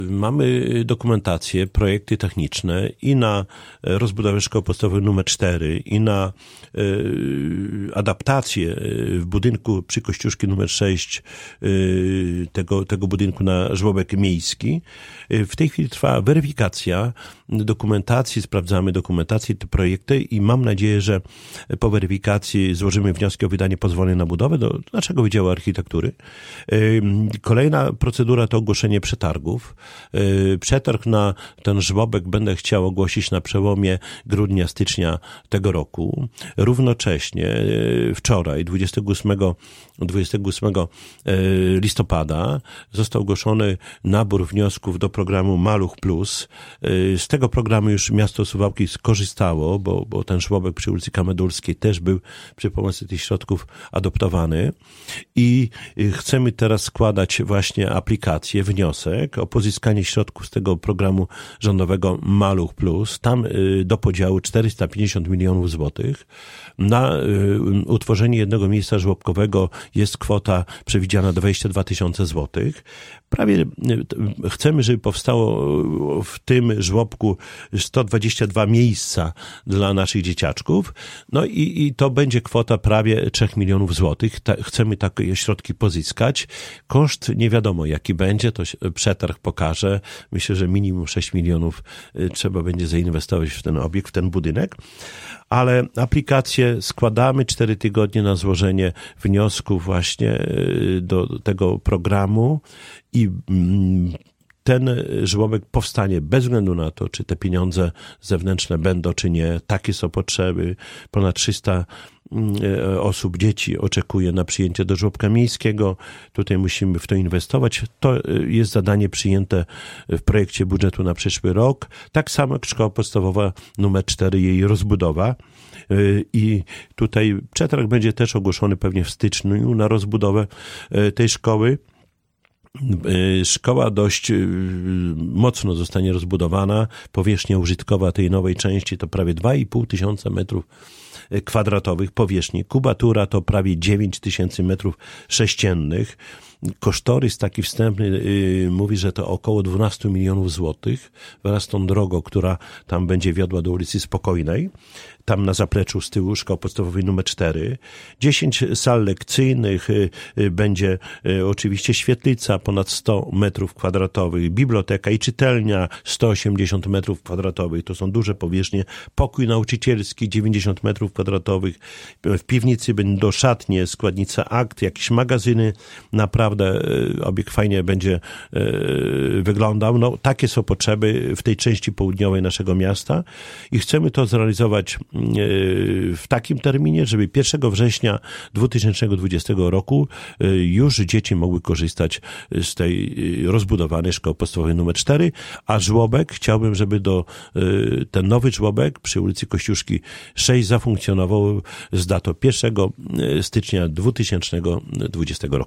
Mamy dokumentację, projekty techniczne i na rozbudowę szkoły podstawowej nr 4 i na adaptację w budynku przy Kościuszki nr 6 tego budynku na żłobek miejski. W tej chwili trwa weryfikacja dokumentacji, sprawdzamy dokumentację, te projekty i mam nadzieję, że po weryfikacji złożymy wnioski o wydanie pozwolenia na budowę do naszego Wydziału Architektury. Kolejna procedura to ogłoszenie przetargów. Przetarg na ten żłobek będę chciał ogłosić na przełomie grudnia-stycznia tego roku. Równocześnie wczoraj, 28 listopada, został ogłoszony nabór wniosków do programu Maluch Plus. Z tego programu już miasto Suwałki skorzystało, bo ten żłobek przy ulicy Kamedulskiej też był przy pomocy tych środków adoptowany i chcemy teraz składać właśnie aplikację, wniosek o pozyskanie środków z tego programu rządowego Maluch Plus. Tam do podziału 450 milionów złotych. Na utworzenie jednego miejsca żłobkowego jest kwota przewidziana 22 000 złotych. Prawie chcemy, żeby powstało w tym żłobku 122 miejsca dla naszych dzieciaczków. No i to będzie kwota prawie 3 milionów złotych. Chcemy takie środki pozyskać. Koszt nie wiadomo jaki będzie, to przetarg pokaże. Myślę, że minimum 6 milionów trzeba będzie zainwestować w ten obiekt, w ten budynek. Ale aplikację składamy 4 tygodnie na złożenie wniosku właśnie do tego programu i ten żłobek powstanie bez względu na to, czy te pieniądze zewnętrzne będą, czy nie. Takie są potrzeby. Ponad 300 osób, dzieci oczekuje na przyjęcie do żłobka miejskiego. Tutaj musimy w to inwestować. To jest zadanie przyjęte w projekcie budżetu na przyszły rok. Tak samo jak szkoła podstawowa nr 4, jej rozbudowa. I tutaj przetarg będzie też ogłoszony pewnie w styczniu na rozbudowę tej szkoły. Szkoła dość mocno zostanie rozbudowana. Powierzchnia użytkowa tej nowej części to prawie 2,5 tysiąca metrów kwadratowych powierzchni. Kubatura to prawie 9 000 metrów sześciennych. Kosztorys taki wstępny mówi, że to około 12 milionów złotych wraz z tą drogą, która tam będzie wiodła do ulicy Spokojnej. Tam na zapleczu z tyłu szkoły podstawowej nr 4. 10 sal lekcyjnych, będzie oczywiście świetlica ponad 100 metrów kwadratowych, biblioteka i czytelnia 180 metrów kwadratowych. To są duże powierzchnie. Pokój nauczycielski 90 metrów kwadratowych. W piwnicy będą szatnie, składnica akt, jakieś magazyny. Naprawdę obiekt fajnie będzie wyglądał. No, takie są potrzeby w tej części południowej naszego miasta i chcemy to zrealizować w takim terminie, żeby 1 września 2020 roku już dzieci mogły korzystać z tej rozbudowanej szkoły podstawowej nr 4, a żłobek chciałbym, żeby ten nowy żłobek przy ulicy Kościuszki 6 zafunkcjonował z datą 1 stycznia 2020 roku.